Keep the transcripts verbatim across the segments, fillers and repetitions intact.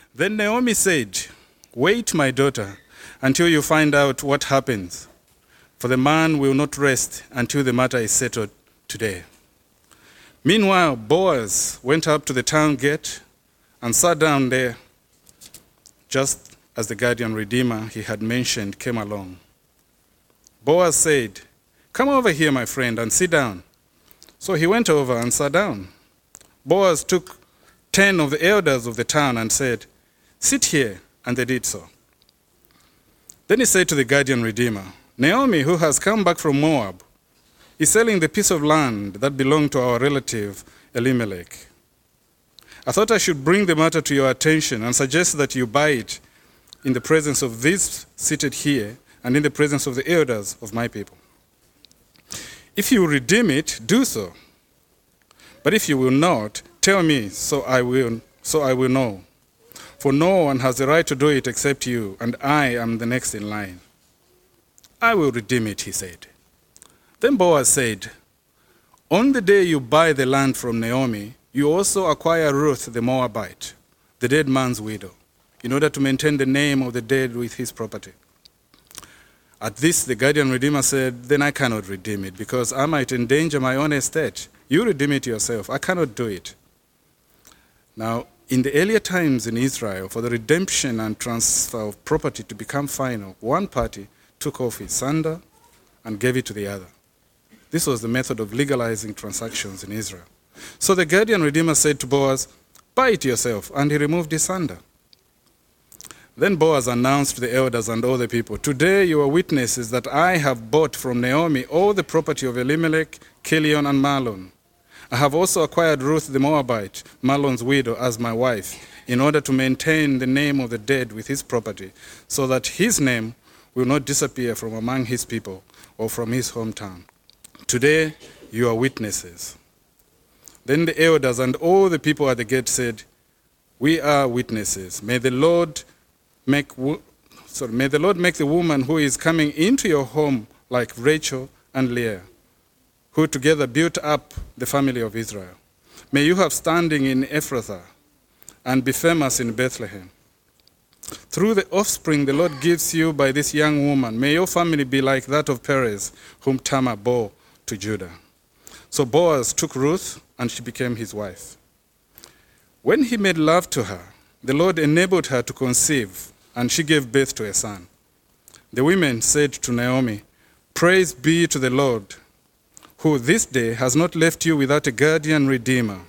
Then Naomi said, "Wait, my daughter, until you find out what happens, for the man will not rest until the matter is settled today." Meanwhile, Boaz went up to the town gate and sat down there, just as the guardian redeemer he had mentioned came along. Boaz said, "Come over here, my friend, and sit down." So he went over and sat down. Boaz took ten of the elders of the town and said, "Sit here," and they did so. Then he said to the guardian redeemer, "Naomi, who has come back from Moab, is selling the piece of land that belonged to our relative Elimelech. I thought I should bring the matter to your attention and suggest that you buy it in the presence of these seated here and in the presence of the elders of my people. If you redeem it, do so. But if you will not, tell me, so I will, so I will know. For no one has the right to do it except you, and I am the next in line." "I will redeem it," he said. Then Boaz said, "On the day you buy the land from Naomi, you also acquire Ruth the Moabite, the dead man's widow, in order to maintain the name of the dead with his property." At this, the guardian redeemer said, "Then I cannot redeem it, because I might endanger my own estate. You redeem it yourself. I cannot do it." Now, in the earlier times in Israel, for the redemption and transfer of property to become final, one party took off his sander and gave it to the other. This was the method of legalizing transactions in Israel. So the guardian redeemer said to Boaz, "Buy it yourself," and he removed his sander. Then Boaz announced to the elders and all the people, "Today you are witnesses that I have bought from Naomi all the property of Elimelech, Chilion, and Mahlon. I have also acquired Ruth the Moabite, Mahlon's widow, as my wife, in order to maintain the name of the dead with his property, so that his name will not disappear from among his people or from his hometown. Today you are witnesses." Then the elders and all the people at the gate said, "We are witnesses. May the Lord make wo- sorry, may the Lord make the woman who is coming into your home like Rachel and Leah, who together built up the family of Israel. May you have standing in Ephrathah and be famous in Bethlehem. Through the offspring the Lord gives you by this young woman, may your family be like that of Perez, whom Tamar bore to Judah." So Boaz took Ruth, and she became his wife. When he made love to her, the Lord enabled her to conceive, and she gave birth to a son. The women said to Naomi, "Praise be to the Lord, who this day has not left you without a guardian redeemer.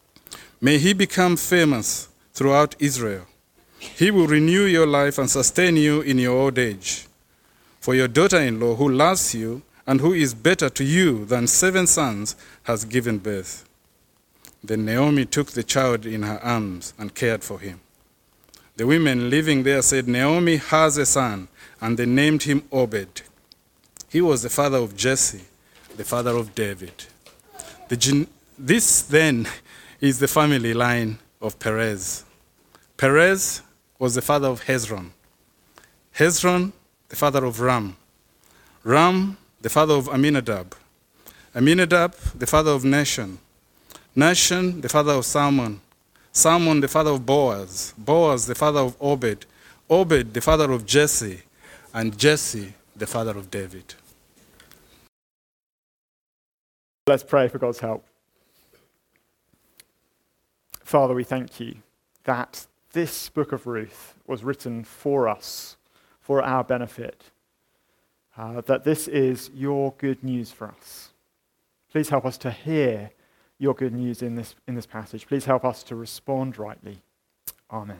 May he become famous throughout Israel. He will renew your life and sustain you in your old age. For your daughter-in-law, who loves you and who is better to you than seven sons, has given birth." Then Naomi took the child in her arms and cared for him. The women living there said, "Naomi has a son," and they named him Obed. He was the father of Jesse, the father of David. The gen- this then is the family line of Perez. Perez was the father of Hezron. Hezron, the father of Ram. Ram, the father of Aminadab. Aminadab, the father of Nahshon. Nahshon, the father of Salmon. Salmon, the father of Boaz. Boaz, the father of Obed. Obed, the father of Jesse. And Jesse, the father of David. Let's pray for God's help. Father, we thank you that this book of Ruth was written for us, for our benefit, uh, that this is your good news for us. Please help us to hear your good news in this, in this passage. Please help us to respond rightly. Amen.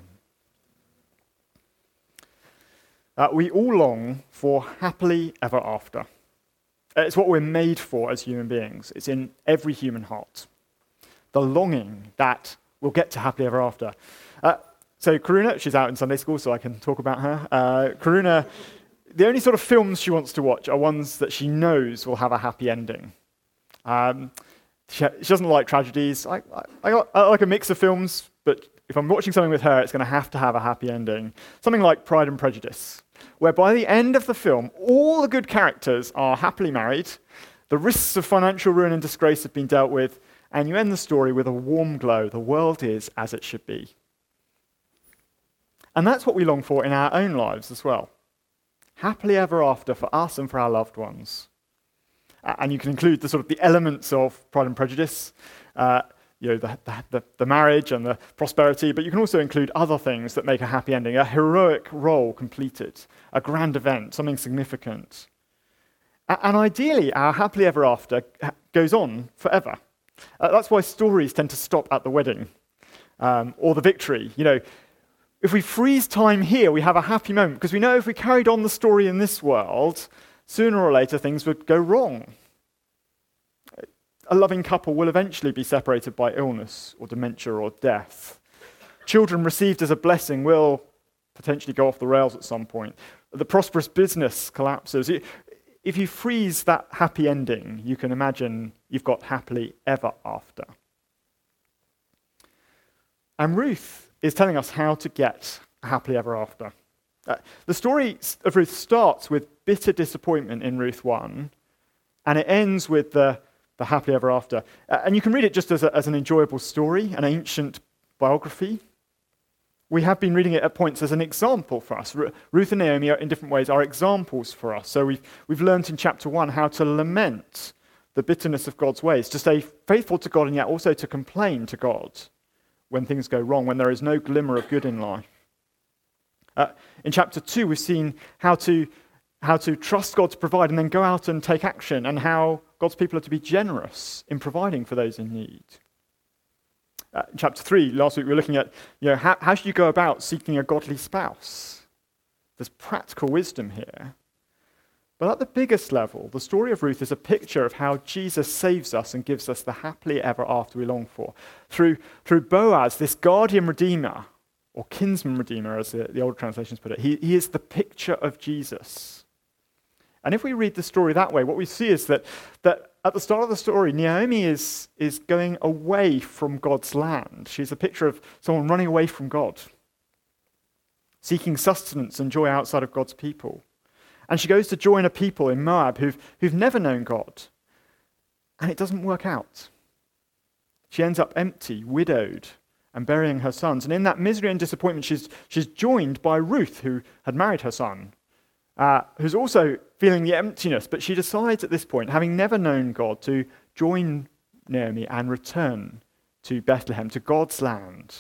Uh, we all long for happily ever after. It's what we're made for as human beings. It's in every human heart. The longing that we'll get to happily ever after. Uh, so Karuna, she's out in Sunday school, so I can talk about her. Uh, Karuna, the only sort of films she wants to watch are ones that she knows will have a happy ending. Um, she, she doesn't like tragedies. I, I, I, I like a mix of films, but if I'm watching something with her, it's going to have to have a happy ending. Something like Pride and Prejudice, where by the end of the film, all the good characters are happily married, the risks of financial ruin and disgrace have been dealt with, and you end the story with a warm glow. The world is as it should be. And that's what we long for in our own lives as well. Happily ever after for us and for our loved ones. Uh, and you can include the sort of the elements of Pride and Prejudice, uh, you know, the, the, the marriage and the prosperity, but you can also include other things that make a happy ending, a heroic role completed, a grand event, something significant. A- and ideally, our happily ever after goes on forever. Uh, that's why stories tend to stop at the wedding um, or the victory. You know, if we freeze time here, we have a happy moment, because we know if we carried on the story in this world, sooner or later things would go wrong. A loving couple will eventually be separated by illness or dementia or death. Children received as a blessing will potentially go off the rails at some point. The prosperous business collapses. If you freeze that happy ending, you can imagine you've got happily ever after. And Ruth is telling us how to get happily ever after. Uh, the story of Ruth starts with bitter disappointment in Ruth one, and it ends with the, the happily ever after. Uh, and you can read it just as, a, as an enjoyable story, an ancient biography. We have been reading it at points as an example for us. Ru- Ruth and Naomi, are, in different ways, are examples for us. So we've, we've learned in chapter one how to lament the bitterness of God's ways, to stay faithful to God and yet also to complain to God when things go wrong, when there is no glimmer of good in life. Uh, in chapter two, we've seen how to, how to trust God to provide and then go out and take action, and how God's people are to be generous in providing for those in need. Uh, in chapter three, last week, we were looking at, you know, how, how should you go about seeking a godly spouse? There's practical wisdom here. But at the biggest level, the story of Ruth is a picture of how Jesus saves us and gives us the happily ever after we long for. Through, through Boaz, this guardian redeemer, or kinsman redeemer, as the, the old translations put it, he, he is the picture of Jesus. And if we read the story that way, what we see is that, that at the start of the story, Naomi is, is going away from God's land. She's a picture of someone running away from God, seeking sustenance and joy outside of God's people. And she goes to join a people in Moab who've, who've never known God. And it doesn't work out. She ends up empty, widowed, and burying her sons. And in that misery and disappointment, she's, she's joined by Ruth, who had married her son, uh, who's also feeling the emptiness. But she decides at this point, having never known God, to join Naomi and return to Bethlehem, to God's land.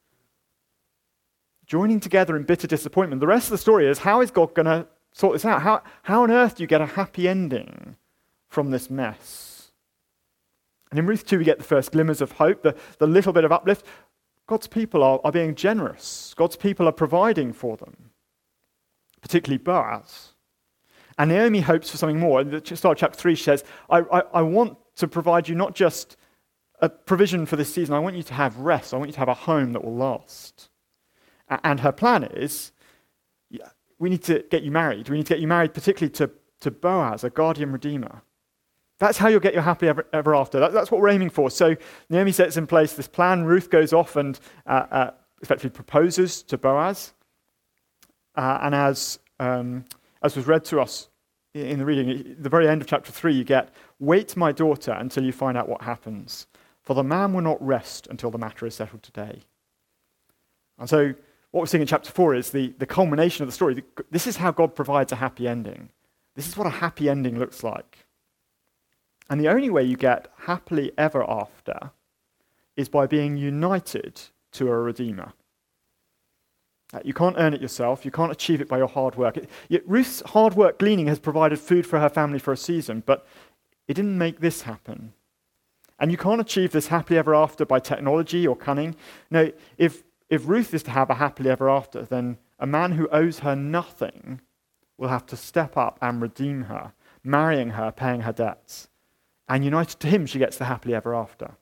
Joining together in bitter disappointment. The rest of the story is, how is God going to sort this out? How, how on earth do you get a happy ending from this mess? And in Ruth two, we get the first glimmers of hope, the, the little bit of uplift. God's people are, are being generous. God's people are providing for them, particularly Boaz. And Naomi hopes for something more. At the start of chapter three, she says, I, I, I want to provide you not just a provision for this season, I want you to have rest. I want you to have a home that will last. And her plan is, we need to get you married. We need to get you married particularly to, to Boaz, a guardian redeemer. That's how you'll get your happy ever, ever after. That, that's what we're aiming for. So Naomi sets in place this plan. Ruth goes off and uh, uh, effectively proposes to Boaz. Uh, and as, um, as was read to us in the reading, at the very end of chapter three, you get, wait, my daughter, until you find out what happens. For the man will not rest until the matter is settled today. And so what we're seeing in chapter four is the, the culmination of the story. This is how God provides a happy ending. This is what a happy ending looks like. And the only way you get happily ever after is by being united to a redeemer. You can't earn it yourself. You can't achieve it by your hard work. It, Ruth's hard work gleaning has provided food for her family for a season, but it didn't make this happen. And you can't achieve this happily ever after by technology or cunning. No, if If Ruth is to have a happily ever after, then a man who owes her nothing will have to step up and redeem her, marrying her, paying her debts. And united to him, she gets the happily ever after.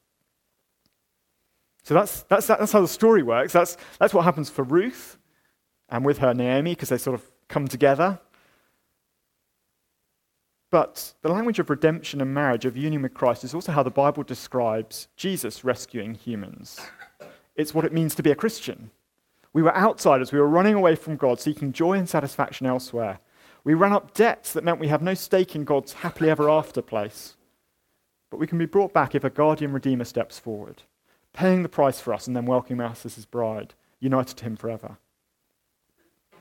So that's, that's, that's how the story works. That's, that's what happens for Ruth and with her Naomi, because they sort of come together. But the language of redemption and marriage, of union with Christ, is also how the Bible describes Jesus rescuing humans. It's what it means to be a Christian. We were outsiders. We were running away from God, seeking joy and satisfaction elsewhere. We ran up debts that meant we have no stake in God's happily ever after place. But we can be brought back if a guardian redeemer steps forward, paying the price for us and then welcoming us as his bride, united to him forever.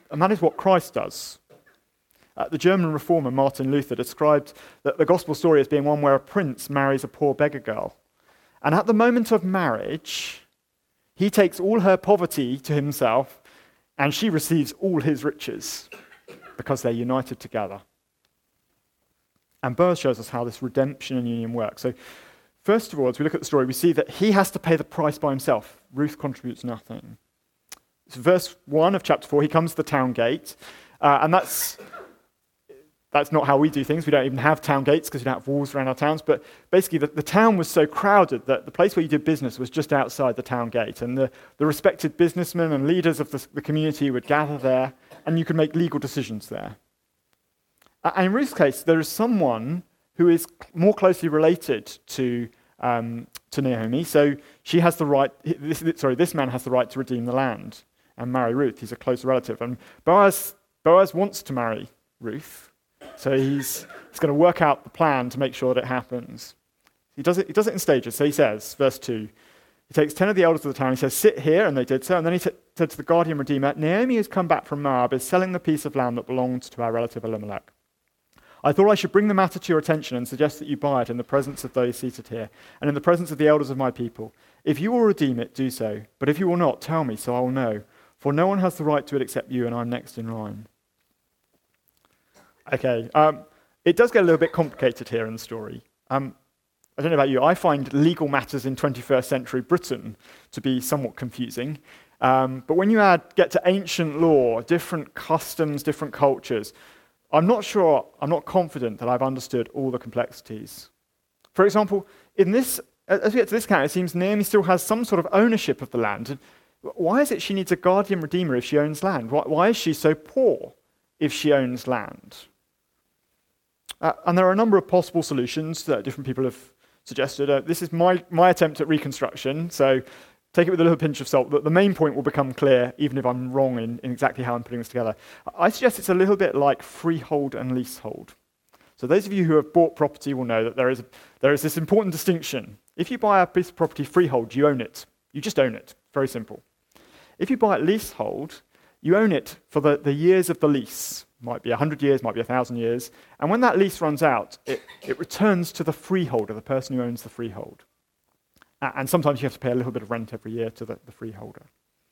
and that is what Christ does. Uh, the German reformer Martin Luther described the, the gospel story as being one where a prince marries a poor beggar girl. And at the moment of marriage, he takes all her poverty to himself, and she receives all his riches because they're united together. And Boaz shows us how this redemption and union works. So, first of all, as we look at the story, we see that he has to pay the price by himself. Ruth contributes nothing. So verse one of chapter four, he comes to the town gate, uh, and that's that's not how we do things. We don't even have town gates because we don't have walls around our towns. But basically, the, the town was so crowded that the place where you did business was just outside the town gate, and the, the respected businessmen and leaders of the, the community would gather there, and you could make legal decisions there. Uh, and in Ruth's case, there is someone who is more closely related to um, to Naomi, so she has the right. This, sorry, this man has the right to redeem the land and marry Ruth. He's a close relative, and Boaz Boaz wants to marry Ruth, so he's he's going to work out the plan to make sure that it happens. He does it. He does it in stages. So he says, verse two, he takes ten of the elders of the town. He says, "Sit here," and they did so. And then he t- said to the guardian redeemer, "Naomi has come back from Moab, is selling the piece of land that belonged to our relative Elimelech. I thought I should bring the matter to your attention and suggest that you buy it in the presence of those seated here, and in the presence of the elders of my people. If you will redeem it, do so. But if you will not, tell me, so I will know. For no one has the right to it except you, and I'm next in line." Okay, um, it does get a little bit complicated here in the story. Um, I don't know about you, I find legal matters in twenty-first century Britain to be somewhat confusing. Um, but when you add, get to ancient law, different customs, different cultures, I'm not sure, I'm not confident that I've understood all the complexities. For example, in this, as we get to this account, it seems Naomi still has some sort of ownership of the land. Why is it she needs a guardian redeemer if she owns land? Why, why is she so poor if she owns land? Uh, and there are a number of possible solutions that different people have suggested. Uh, this is my, my attempt at reconstruction, so take it with a little pinch of salt. But the main point will become clear, even if I'm wrong in, in exactly how I'm putting this together. I suggest it's a little bit like freehold and leasehold. So those of you who have bought property will know that there is, a, there is this important distinction. If you buy a piece of property freehold, you own it. You just own it. Very simple. If you buy it leasehold, you own it for the, the years of the lease. Might be one hundred years, might be one thousand years. And when that lease runs out, it, it returns to the freeholder, the person who owns the freehold. And sometimes you have to pay a little bit of rent every year to the, the freeholder.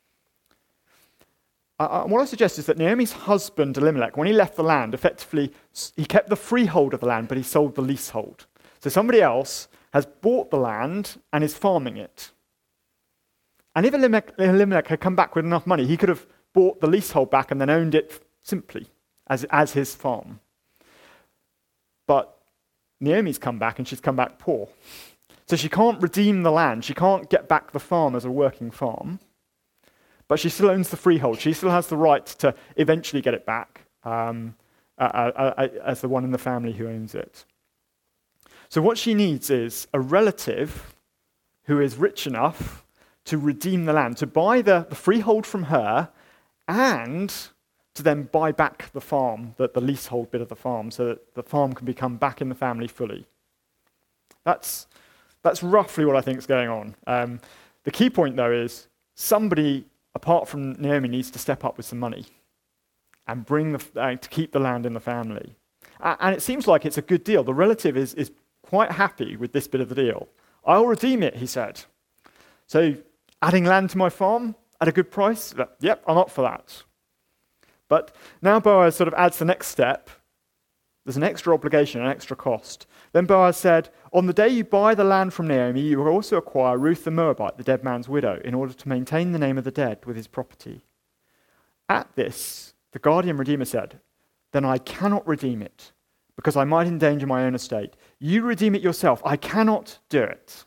Uh, what I suggest is that Naomi's husband, Elimelech, when he left the land, effectively, he kept the freehold of the land, but he sold the leasehold. So somebody else has bought the land and is farming it. And if Elimelech, Elimelech had come back with enough money, he could have bought the leasehold back and then owned it simply as, as his farm. But Naomi's come back and she's come back poor. So she can't redeem the land. She can't get back the farm as a working farm. But she still owns the freehold. She still has the right to eventually get it back um, uh, uh, uh, as the one in the family who owns it. So what she needs is a relative who is rich enough to redeem the land, to buy the, the freehold from her and to then buy back the farm, the, the leasehold bit of the farm, so that the farm can become back in the family fully. That's... That's roughly what I think is going on. Um, the key point, though, is somebody, apart from Naomi, needs to step up with some money and bring the, uh, to keep the land in the family. Uh, and it seems like it's a good deal. The relative is, is quite happy with this bit of the deal. "I'll redeem it," he said. "So adding land to my farm at a good price? Yep, I'm up for that." But now Boaz sort of adds the next step. There's an extra obligation, an extra cost. Then Boaz said, "On the day you buy the land from Naomi, you will also acquire Ruth the Moabite, the dead man's widow, in order to maintain the name of the dead with his property." At this, the guardian redeemer said, "Then I cannot redeem it, because I might endanger my own estate. You redeem it yourself. I cannot do it."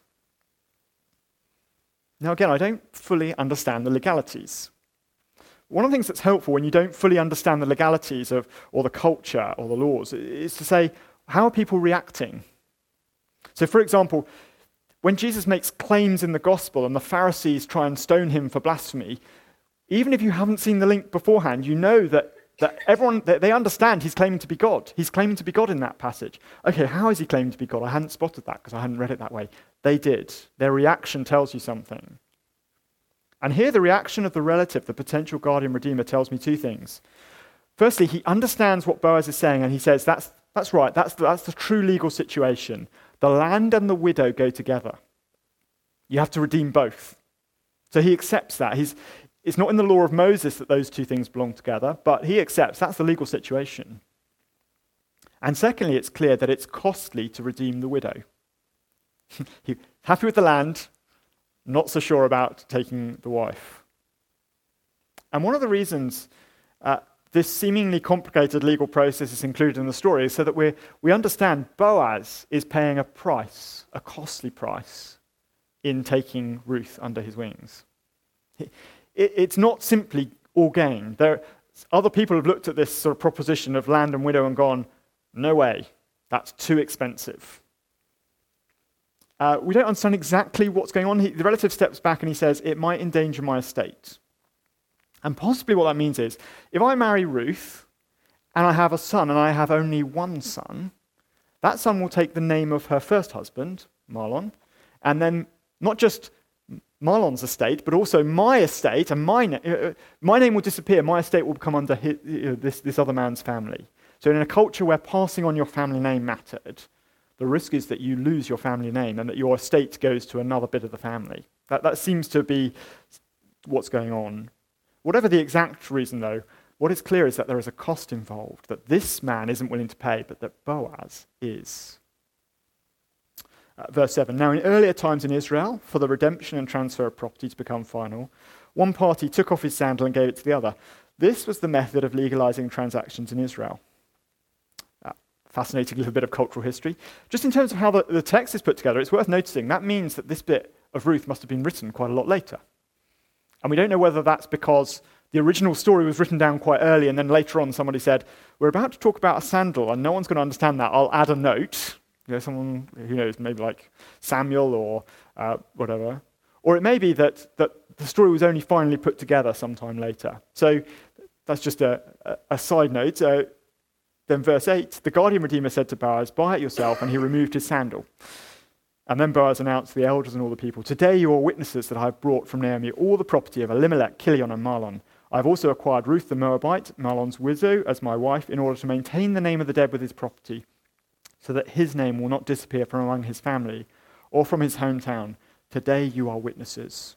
Now again, I don't fully understand the legalities. One of the things that's helpful when you don't fully understand the legalities of, or the culture or the laws, is to say, how are people reacting? So, for example, when Jesus makes claims in the gospel and the Pharisees try and stone him for blasphemy, even if you haven't seen the link beforehand, you know that, that everyone, that they understand he's claiming to be God. He's claiming to be God in that passage. Okay, how is he claiming to be God? I hadn't spotted that because I hadn't read it that way. They did. Their reaction tells you something. And here the reaction of the relative, the potential guardian redeemer, tells me two things. Firstly, he understands what Boaz is saying, and he says, that's, that's right, that's the, that's the true legal situation. The land and the widow go together. You have to redeem both. So he accepts that. He's, it's not in the law of Moses that those two things belong together, but he accepts that's the legal situation. And secondly, it's clear that it's costly to redeem the widow. He's happy with the land, not so sure about taking the wife. And one of the reasons uh, this seemingly complicated legal process is included in the story is so that we we understand Boaz is paying a price, a costly price, in taking Ruth under his wings. It, it, it's not simply all gain. There, other people have looked at this sort of proposition of land and widow and gone, no way, that's too expensive. Uh, we don't understand exactly what's going on. He, the relative steps back and he says, it might endanger my estate. And possibly what that means is, if I marry Ruth and I have a son and I have only one son, that son will take the name of her first husband, Mahlon, and then not just Mahlon's estate, but also my estate, and my, na- uh, my name will disappear. My estate will come under his, uh, this, this other man's family. So in a culture where passing on your family name mattered, the risk is that you lose your family name and that your estate goes to another bit of the family. That, that seems to be what's going on. Whatever the exact reason, though, what is clear is that there is a cost involved, that this man isn't willing to pay, but that Boaz is. Uh, verse seven, now in earlier times in Israel, for the redemption and transfer of property to become final, one party took off his sandal and gave it to the other. This was the method of legalizing transactions in Israel. Fascinating little bit of cultural history. Just in terms of how the, the text is put together, it's worth noticing that means that this bit of Ruth must have been written quite a lot later. And we don't know whether that's because the original story was written down quite early and then later on somebody said, we're about to talk about a sandal and no one's going to understand that. I'll add a note. You know, someone, who knows, maybe like Samuel or uh, whatever. Or it may be that, that the story was only finally put together sometime later. So that's just a, a, a side note. Uh, Then verse eight, the guardian redeemer said to Boaz, buy it yourself, and he removed his sandal. And then Boaz announced to the elders and all the people, today you are witnesses that I have brought from Naomi all the property of Elimelech, Kilion, and Mahlon. I have also acquired Ruth the Moabite, Mahlon's widow, as my wife, in order to maintain the name of the dead with his property, so that his name will not disappear from among his family or from his hometown. Today you are witnesses.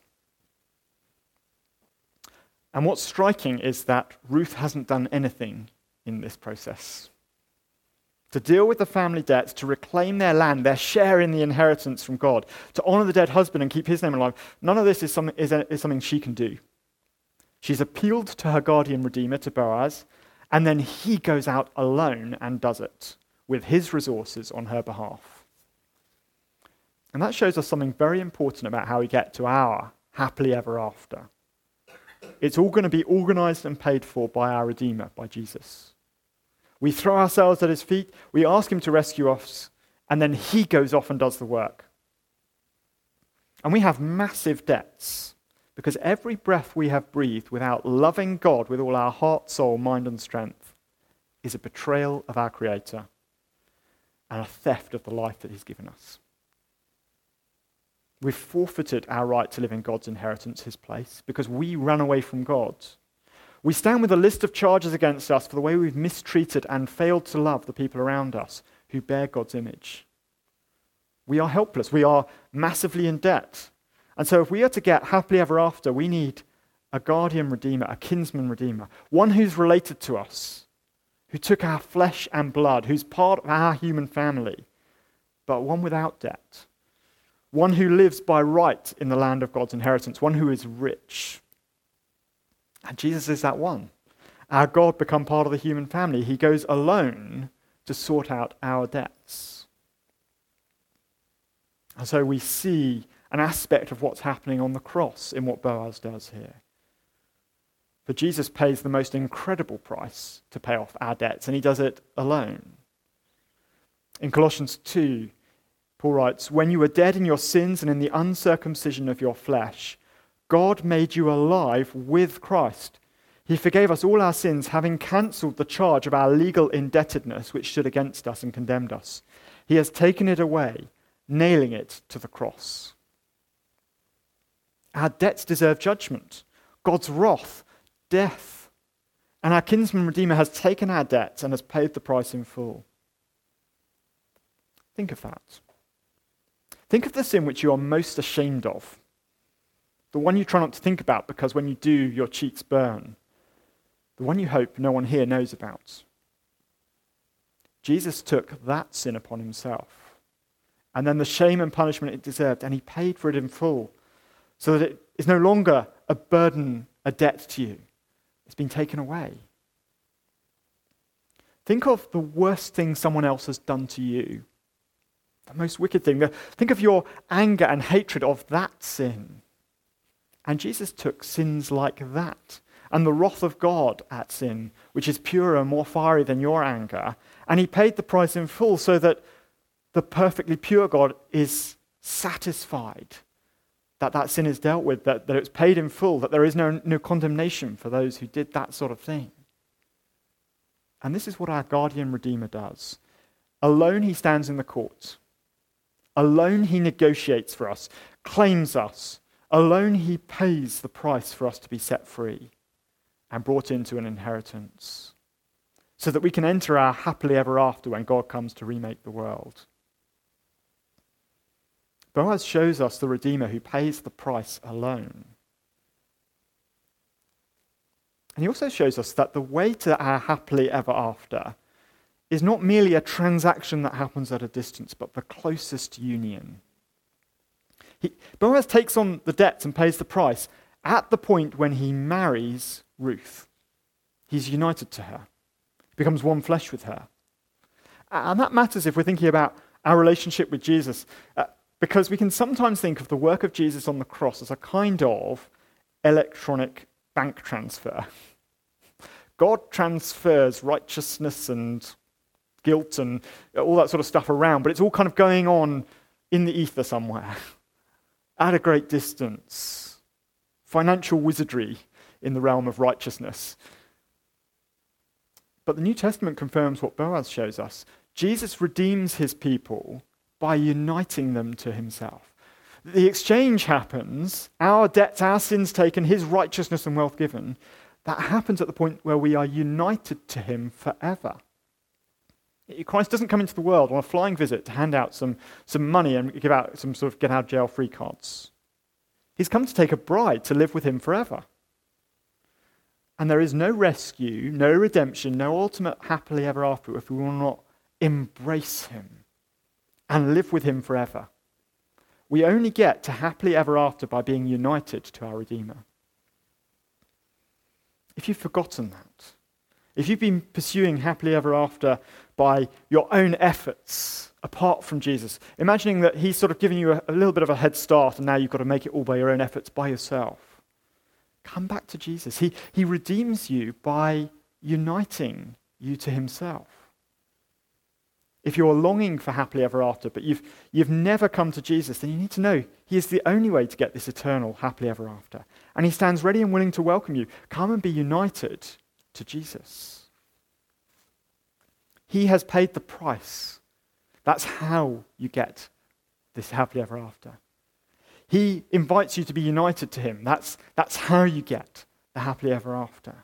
And what's striking is that Ruth hasn't done anything in this process. To deal with the family debts, to reclaim their land, their share in the inheritance from God, to honor the dead husband and keep his name alive, none of this is something, is, a, is something she can do. She's appealed to her guardian redeemer, to Boaz, and then he goes out alone and does it with his resources on her behalf. And that shows us something very important about how we get to our happily ever after. It's all going to be organized and paid for by our Redeemer, by Jesus. We throw ourselves at his feet, we ask him to rescue us, and then he goes off and does the work. And we have massive debts, because every breath we have breathed without loving God with all our heart, soul, mind, and strength is a betrayal of our Creator and a theft of the life that he's given us. We've forfeited our right to live in God's inheritance, his place, because we run away from God. We stand with a list of charges against us for the way we've mistreated and failed to love the people around us who bear God's image. We are helpless. We are massively in debt. And so if we are to get happily ever after, we need a guardian redeemer, a kinsman redeemer, one who's related to us, who took our flesh and blood, who's part of our human family, but one without debt. One who lives by right in the land of God's inheritance, one who is rich. And Jesus is that one. Our God become part of the human family. He goes alone to sort out our debts. And so we see an aspect of what's happening on the cross in what Boaz does here. For Jesus pays the most incredible price to pay off our debts, and he does it alone. In Colossians two, Paul writes, when you were dead in your sins and in the uncircumcision of your flesh, God made you alive with Christ. He forgave us all our sins, having cancelled the charge of our legal indebtedness which stood against us and condemned us. He has taken it away, nailing it to the cross. Our debts deserve judgment, God's wrath, death. And our kinsman redeemer has taken our debts and has paid the price in full. Think of that. Think of the sin which you are most ashamed of. The one you try not to think about because when you do, your cheeks burn. The one you hope no one here knows about. Jesus took that sin upon himself. And then the shame and punishment it deserved, and he paid for it in full, so that it is no longer a burden, a debt to you. It's been taken away. Think of the worst thing someone else has done to you. The most wicked thing. Think of your anger and hatred of that sin. And Jesus took sins like that, and the wrath of God at sin, which is purer and more fiery than your anger, and he paid the price in full so that the perfectly pure God is satisfied that that sin is dealt with, that, that it's paid in full, that there is no, no condemnation for those who did that sort of thing. And this is what our guardian Redeemer does. Alone he stands in the court. Alone he negotiates for us, claims us. Alone he pays the price for us to be set free and brought into an inheritance, so that we can enter our happily ever after when God comes to remake the world. Boaz shows us the Redeemer who pays the price alone. And he also shows us that the way to our happily ever after is not merely a transaction that happens at a distance, but the closest union. He, Boaz takes on the debts and pays the price at the point when he marries Ruth. He's united to her, becomes one flesh with her. And that matters if we're thinking about our relationship with Jesus, uh, because we can sometimes think of the work of Jesus on the cross as a kind of electronic bank transfer. God transfers righteousness and guilt and all that sort of stuff around, but it's all kind of going on in the ether somewhere, at a great distance. Financial wizardry in the realm of righteousness. But the New Testament confirms what Boaz shows us. Jesus redeems his people by uniting them to himself. The exchange happens, our debts, our sins taken, his righteousness and wealth given. That happens at the point where we are united to him forever. Christ doesn't come into the world on a flying visit to hand out some, some money and give out some sort of get out of jail free cards. He's come to take a bride to live with him forever. And there is no rescue, no redemption, no ultimate happily ever after if we will not embrace him and live with him forever. We only get to happily ever after by being united to our Redeemer. If you've forgotten that, if you've been pursuing happily ever after by your own efforts apart from Jesus, imagining that he's sort of giving you a, a little bit of a head start and now you've got to make it all by your own efforts by yourself, come back to Jesus. He, he redeems you by uniting you to himself. If you're longing for happily ever after, but you've, you've never come to Jesus, then you need to know he is the only way to get this eternal happily ever after. And he stands ready and willing to welcome you. Come and be united to Jesus. He has paid the price. That's how you get this happily ever after. He invites you to be united to him. That's, that's how you get the happily ever after.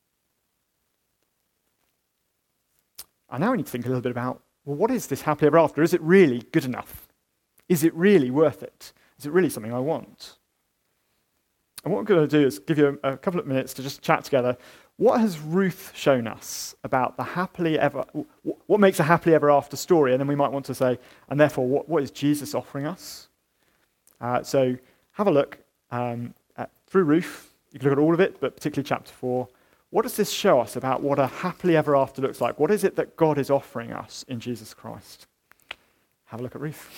And now we need to think a little bit about, well, what is this happily ever after? Is it really good enough? Is it really worth it? Is it really something I want? And what I'm going to do is give you a, a couple of minutes to just chat together. What has Ruth shown us about the happily ever, what makes a happily ever after story? And then we might want to say, and therefore, what, what is Jesus offering us? Uh, so have a look um, at, through Ruth. You can look at all of it, but particularly chapter four. What does this show us about what a happily ever after looks like? What is it that God is offering us in Jesus Christ? Have a look at Ruth.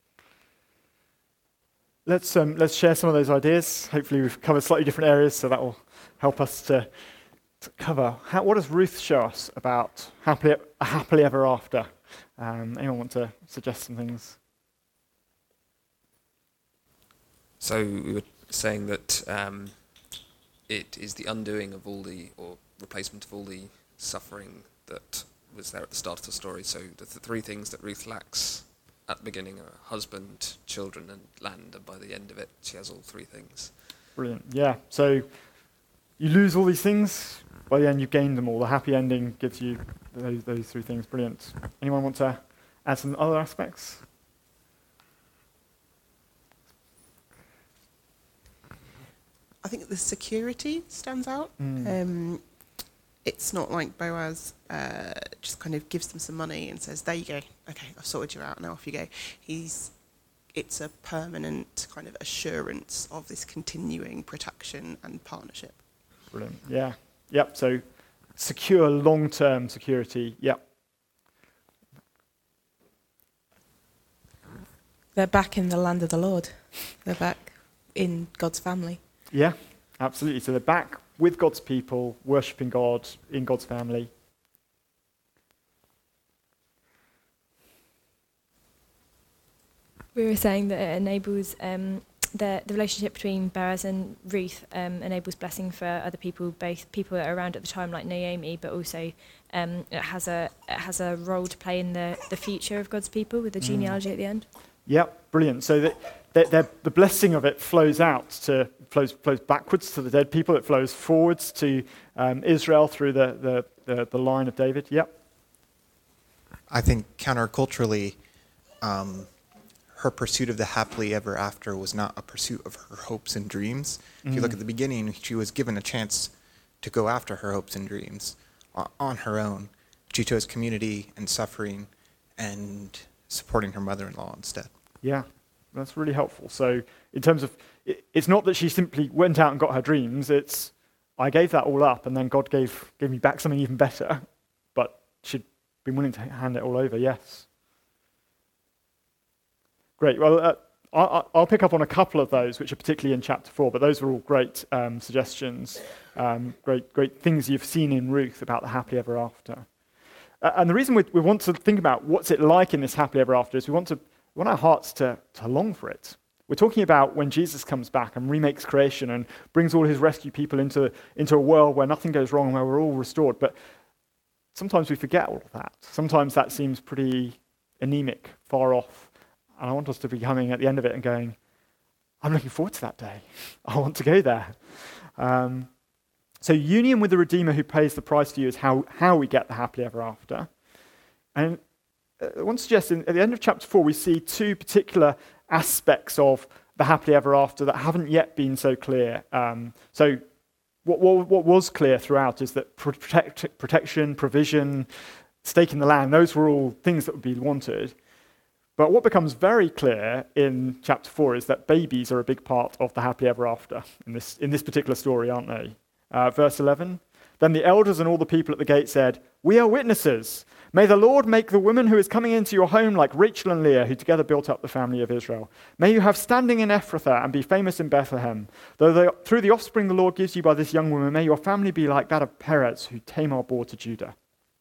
Let's um, let's share some of those ideas. Hopefully we've covered slightly different areas, so that will help us to, to cover. How, what does Ruth show us about happily, a happily ever after? Um, anyone want to suggest some things? So we were saying that um, it is the undoing of all the, or replacement of all the suffering that was there at the start of the story. So the, the three things that Ruth lacks at the beginning are husband, children, and land, and by the end of it, she has all three things. Brilliant. Yeah. So you lose all these things. By the end, you've gained them all. The happy ending gives you those, those three things. Brilliant. Anyone want to add some other aspects? I think the security stands out. Mm. Um, it's not like Boaz uh, just kind of gives them some money and says, there you go, okay, I've sorted you out, now off you go. He's, it's a permanent kind of assurance of this continuing protection and partnership. Brilliant. Yeah. Yep. So secure long-term security. Yep. They're back in the land of the Lord. They're back in God's family. Yeah, absolutely. So they're back with God's people, worshipping God in God's family. We were saying that it enables um, the, the relationship between Boaz and Ruth um, enables blessing for other people, both people that are around at the time like Naomi, but also um, it has a it has a role to play in the, the future of God's people with the genealogy mm. at the end. Yep, brilliant. So that they're, they're, the blessing of it flows out to flows flows backwards to the dead people. It flows forwards to um, Israel through the, the, the, the line of David. Yep. I think counterculturally, um, her pursuit of the happily ever after was not a pursuit of her hopes and dreams. Mm. If you look at the beginning, she was given a chance to go after her hopes and dreams uh, on her own. She chose community and suffering and supporting her mother-in-law instead. Yeah, that's really helpful. So in terms of, it's not that she simply went out and got her dreams, it's, I gave that all up and then God gave, gave me back something even better, but she'd been willing to hand it all over, yes. Great, well, uh, I'll, I'll pick up on a couple of those, which are particularly in chapter four, but those were all great um, suggestions, um, great, great things you've seen in Ruth about the happily ever after. Uh, and the reason we, we want to think about what's it like in this happily ever after is we want to we want our hearts to, to long for it. We're talking about when Jesus comes back and remakes creation and brings all his rescue people into, into a world where nothing goes wrong and where we're all restored. But sometimes we forget all of that. Sometimes that seems pretty anemic, far off. And I want us to be coming at the end of it and going, I'm looking forward to that day. I want to go there. Um, so union with the Redeemer who pays the price for you is how, how we get the happily ever after. And I want to suggest in, at the end of chapter four, we see two particular aspects of the happily ever after that haven't yet been so clear. Um, so what, what, what was clear throughout is that protect, protection, provision, stake in the land, those were all things that would be wanted. But what becomes very clear in chapter four is that babies are a big part of the happily ever after in this, in this particular story, aren't they? Uh, verse eleven, then the elders and all the people at the gate said, we are witnesses. May the Lord make the woman who is coming into your home like Rachel and Leah, who together built up the family of Israel. May you have standing in Ephrathah and be famous in Bethlehem. Though the, through the offspring the Lord gives you by this young woman, may your family be like that of Perez, who Tamar bore to Judah.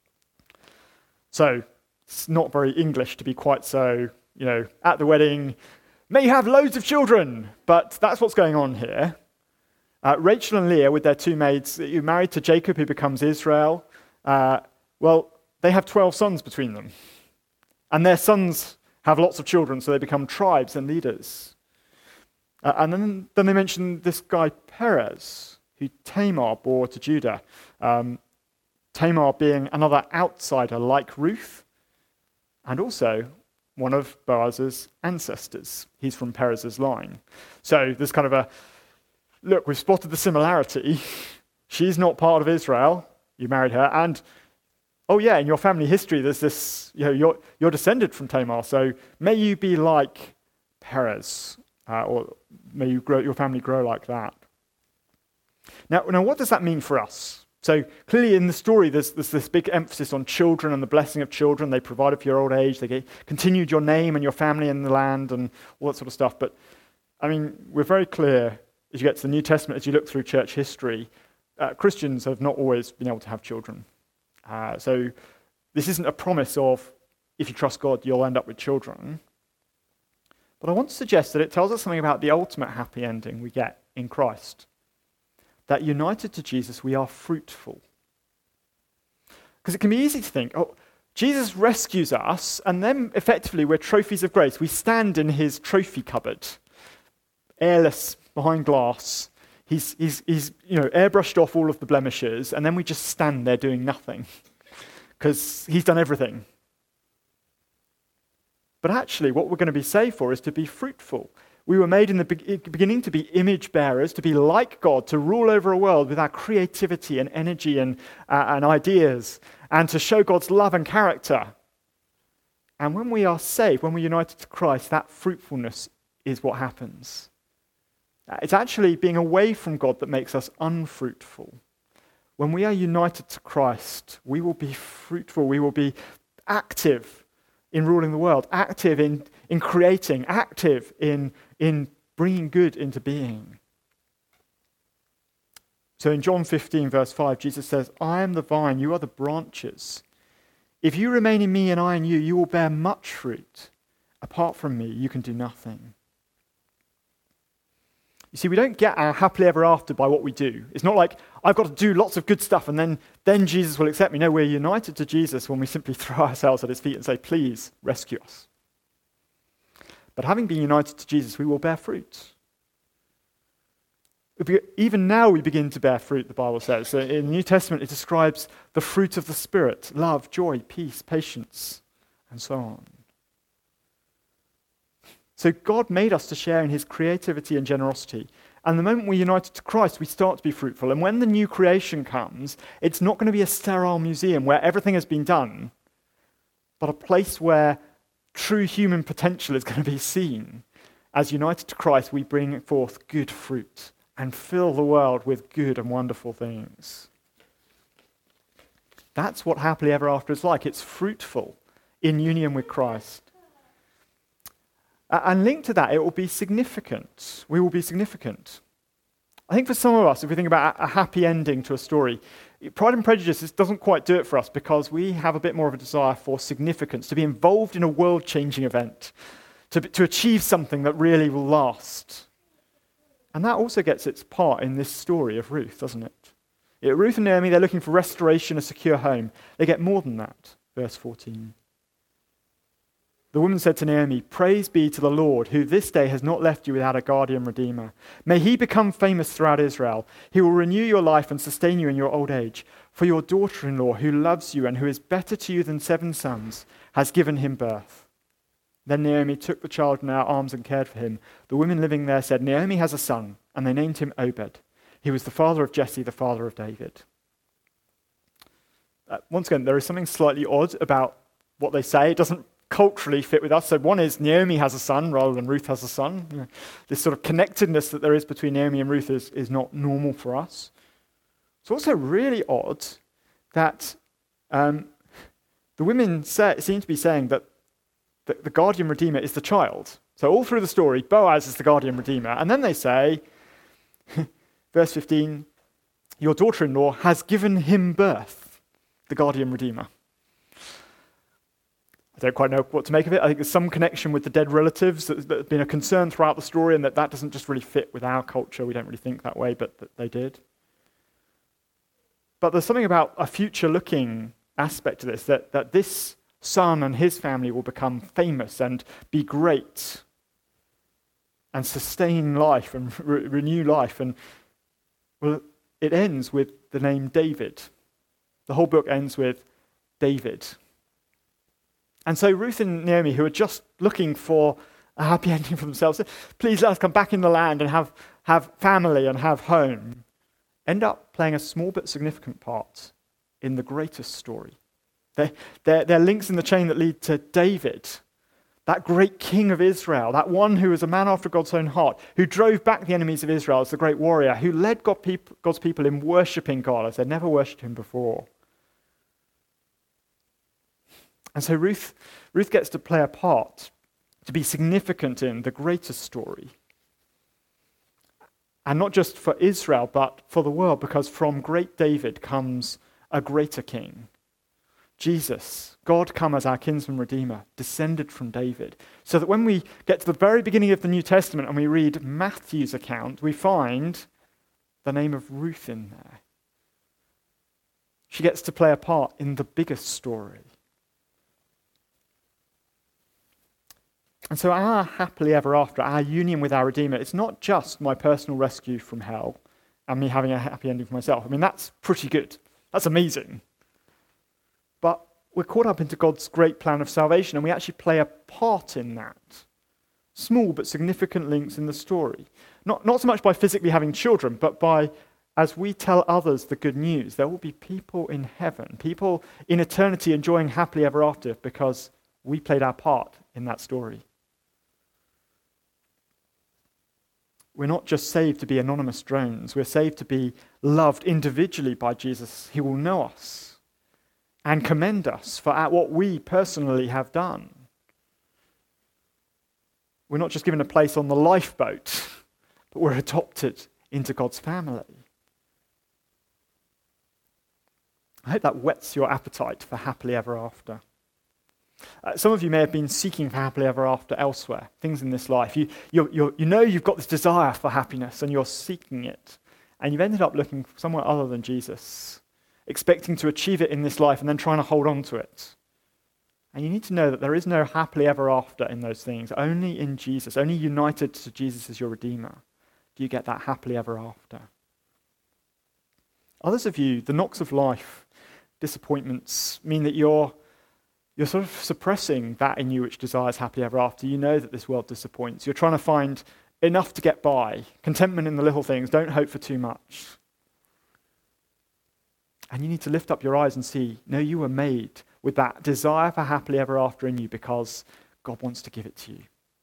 So, it's not very English to be quite so, you know, at the wedding, may you have loads of children. But that's what's going on here. Uh, Rachel and Leah, with their two maids, you're married to Jacob, who becomes Israel. Uh, well, they have twelve sons between them. And their sons have lots of children, so they become tribes and leaders. Uh, and then, then they mention this guy Perez, who Tamar bore to Judah. Um, Tamar being another outsider like Ruth, and also one of Boaz's ancestors. He's from Perez's line. So there's kind of a, look, we've spotted the similarity. She's not part of Israel. You married her. And, oh yeah, in your family history, there's this, you know, you're, you're descended from Tamar. So may you be like Perez, uh, or may you grow, your family grow like that. Now, now, what does that mean for us? So clearly in the story, there's, there's this big emphasis on children and the blessing of children. They provided for your old age. They gave, continued your name and your family in the land and all that sort of stuff. But, I mean, we're very clear as you get to the New Testament, as you look through church history, uh, Christians have not always been able to have children. Uh, so this isn't a promise of, if you trust God, you'll end up with children. But I want to suggest that it tells us something about the ultimate happy ending we get in Christ. That united to Jesus, we are fruitful. Because it can be easy to think, oh, Jesus rescues us, and then effectively we're trophies of grace. We stand in his trophy cupboard, airless, behind glass. He's, he's, he's you know, airbrushed off all of the blemishes, and then we just stand there doing nothing because he's done everything. But actually, what we're going to be saved for is to be fruitful. We were made in the be- beginning to be image bearers, to be like God, to rule over a world with our creativity and energy and, uh, and ideas, and to show God's love and character. And when we are saved, when we're united to Christ, that fruitfulness is what happens. It's actually being away from God that makes us unfruitful. When we are united to Christ, we will be fruitful. We will be active in ruling the world, active in, in creating, active in, in bringing good into being. So in John fifteen, verse five, Jesus says, I am the vine, you are the branches. If you remain in me and I in you, you will bear much fruit. Apart from me, you can do nothing. You see, we don't get our happily ever after by what we do. It's not like, I've got to do lots of good stuff and then, then Jesus will accept me. No, we're united to Jesus when we simply throw ourselves at his feet and say, please, rescue us. But having been united to Jesus, we will bear fruit. Even now we begin to bear fruit, the Bible says. So in the New Testament, it describes the fruit of the Spirit: love, joy, peace, patience, and so on. So God made us to share in his creativity and generosity. And the moment we're united to Christ, we start to be fruitful. And when the new creation comes, it's not going to be a sterile museum where everything has been done, but a place where true human potential is going to be seen. As united to Christ, we bring forth good fruit and fill the world with good and wonderful things. That's what happily ever after is like. It's fruitful in union with Christ. And linked to that, it will be significant. We will be significant. I think for some of us, if we think about a happy ending to a story, Pride and Prejudice doesn't quite do it for us because we have a bit more of a desire for significance, to be involved in a world-changing event, to, to achieve something that really will last. And that also gets its part in this story of Ruth, doesn't it? Yeah, Ruth and Naomi, they're looking for restoration, a secure home. They get more than that, verse fourteen. The woman said to Naomi, praise be to the Lord, who this day has not left you without a guardian redeemer. May he become famous throughout Israel. He will renew your life and sustain you in your old age. For your daughter-in-law, who loves you and who is better to you than seven sons, has given him birth. Then Naomi took the child in her arms and cared for him. The women living there said, Naomi has a son, and they named him Obed. He was the father of Jesse, the father of David. Uh, once again, there is something slightly odd about what they say. It doesn't culturally fit with us. So one is Naomi has a son rather than Ruth has a son. You know, this sort of connectedness that there is between Naomi and Ruth is, is not normal for us. It's also really odd that um, the women say, seem to be saying that the, the guardian redeemer is the child. So all through the story, Boaz is the guardian redeemer. And then they say, verse fifteen, your daughter-in-law has given him birth, the guardian redeemer. I don't quite know what to make of it. I think there's some connection with the dead relatives that, that has been a concern throughout the story, and that that doesn't just really fit with our culture. We don't really think that way, but that they did. But there's something about a future-looking aspect to this, that, that this son and his family will become famous and be great and sustain life and re- renew life. And well, it ends with the name David. The whole book ends with David. And so Ruth and Naomi, who are just looking for a happy ending for themselves, please let us come back in the land and have, have family and have home, end up playing a small but significant part in the greatest story. They're, they're, they're links in the chain that lead to David, that great king of Israel, that one who was a man after God's own heart, who drove back the enemies of Israel as the great warrior, who led God people, God's people in worshipping God as they'd never worshipped him before. And so Ruth, Ruth gets to play a part, to be significant in the greatest story. And not just for Israel, but for the world, because from great David comes a greater king. Jesus, God come as our kinsman redeemer, descended from David. So that when we get to the very beginning of the New Testament and we read Matthew's account, we find the name of Ruth in there. She gets to play a part in the biggest story. And so our happily ever after, our union with our Redeemer, it's not just my personal rescue from hell and me having a happy ending for myself. I mean, that's pretty good. That's amazing. But we're caught up into God's great plan of salvation, and we actually play a part in that. Small but significant links in the story. Not, not so much by physically having children, but by, as we tell others the good news, there will be people in heaven, people in eternity enjoying happily ever after because we played our part in that story. We're not just saved to be anonymous drones. We're saved to be loved individually by Jesus. He will know us and commend us for what we personally have done. We're not just given a place on the lifeboat, but we're adopted into God's family. I hope that whets your appetite for happily ever after. Uh, some of you may have been seeking for happily ever after elsewhere, things in this life. You, you, you, you know you've got this desire for happiness and you're seeking it, and you've ended up looking somewhere other than Jesus, expecting to achieve it in this life and then trying to hold on to it. And you need to know that there is no happily ever after in those things. Only in Jesus, only united to Jesus as your Redeemer, do you get that happily ever after. Others of you, the knocks of life, disappointments, mean that you're You're sort of suppressing that in you which desires happily ever after. You know that this world disappoints. You're trying to find enough to get by, contentment in the little things. Don't hope for too much. And you need to lift up your eyes and see, no, you were made with that desire for happily ever after in you because God wants to give it to you.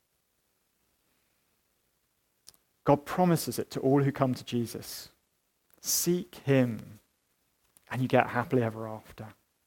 God promises it to all who come to Jesus. Seek him, and you get happily ever after.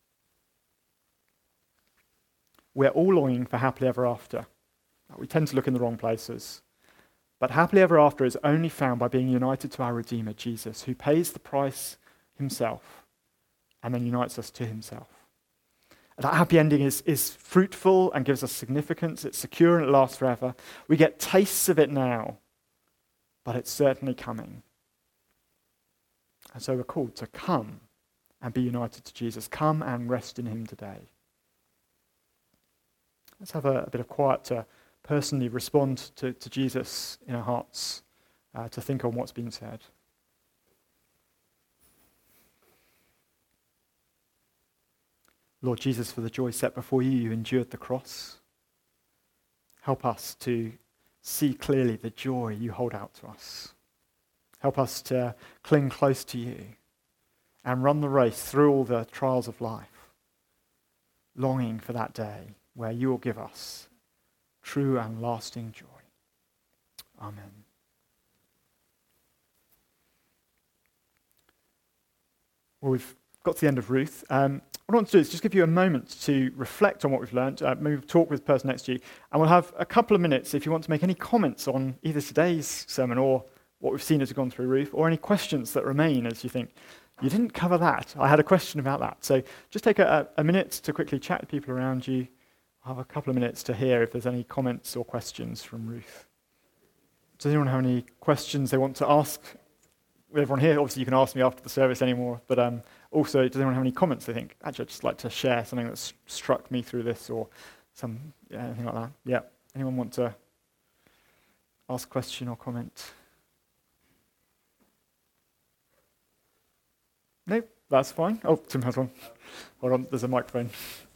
We're all longing for happily ever after. We tend to look in the wrong places. But happily ever after is only found by being united to our Redeemer, Jesus, who pays the price himself and then unites us to himself. That happy ending is, is fruitful and gives us significance. It's secure and it lasts forever. We get tastes of it now, but it's certainly coming. And so we're called to come and be united to Jesus. Come and rest in him today. Let's have a, a bit of quiet to personally respond to, to Jesus in our hearts, uh, to think on what's been said. Lord Jesus, for the joy set before you, you endured the cross. Help us to see clearly the joy you hold out to us. Help us to cling close to you and run the race through all the trials of life, longing for that day where you will give us true and lasting joy. Amen. Well, we've got to the end of Ruth. Um, what I want to do is just give you a moment to reflect on what we've learned, uh, maybe talk with the person next to you, and we'll have a couple of minutes if you want to make any comments on either today's sermon or what we've seen as we've gone through Ruth, or any questions that remain as you think, you didn't cover that. I had a question about that. So just take a, a minute to quickly chat with people around you. I'll have a couple of minutes to hear if there's any comments or questions from Ruth. Does anyone have any questions they want to ask with everyone here? Obviously, you can ask me after the service anymore, but um, also, does anyone have any comments they think, actually, I'd just like to share something that's struck me through this or some yeah, anything like that? Yeah. Anyone want to ask a question or comment? No, that's fine. Oh, Tim has one. Hold on, there's a microphone.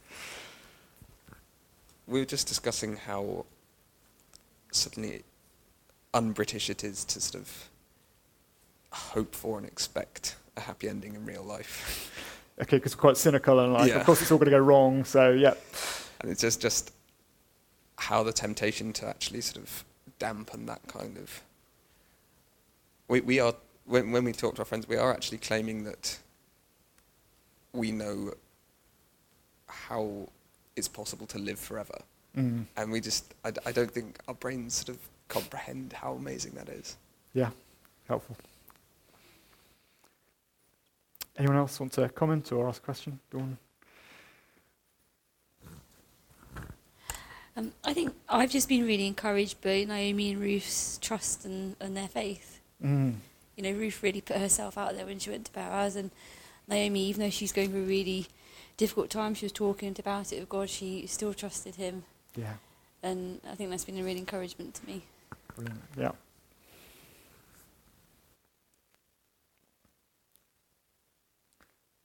We were just discussing how suddenly un-British it is to sort of hope for and expect a happy ending in real life. Okay, because we're quite cynical and like, yeah. of course it's all going to go wrong, so yeah. And it's just, just how the temptation to actually sort of dampen that kind of... We, we are, when, when we talk to our friends, we are actually claiming that we know how it's possible to live forever. Mm. And we just, I, I don't think our brains sort of comprehend how amazing that is. Yeah, helpful. Anyone else want to comment or ask a question? Dawn? Um, I think I've just been really encouraged by Naomi and Ruth's trust and, and their faith. Mm. You know, Ruth really put herself out there when she went to Boaz, and Naomi, even though she's going through a really difficult time, she was talking about it with God, she still trusted him. Yeah. And I think that's been a real encouragement to me. Brilliant. Yeah.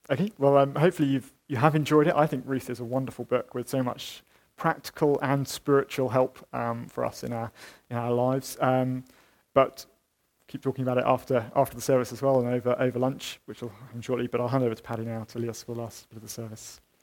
Okay, well, um, hopefully you've, you have enjoyed it. I think Ruth is a wonderful book with so much practical and spiritual help um, for us in our in our lives. Um, but keep talking about it after after the service as well and over over lunch, which will happen shortly. But I'll hand over to Paddy now to lead us for the last bit of the service.